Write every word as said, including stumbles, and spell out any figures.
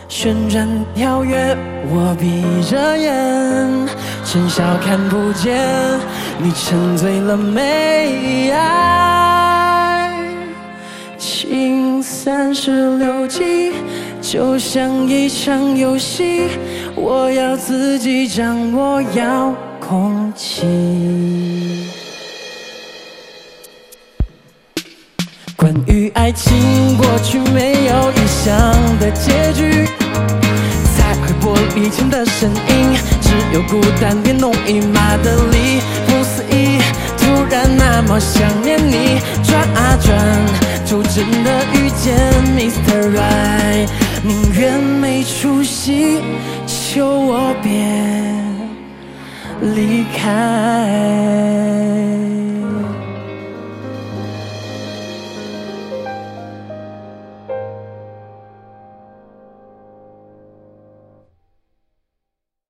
旋转跳跃，我闭着眼，趁笑看不见，你沉醉了没？爱情三十六计，就像一场游戏，我要自己掌握遥控器。关于爱情，过去没有理想的结局。踩碎玻璃前的身影，只有孤单变弄一马的力。不思议，突然那么想念你，转啊转，就真的遇见 Mister Right。宁愿没出息，求我别离开。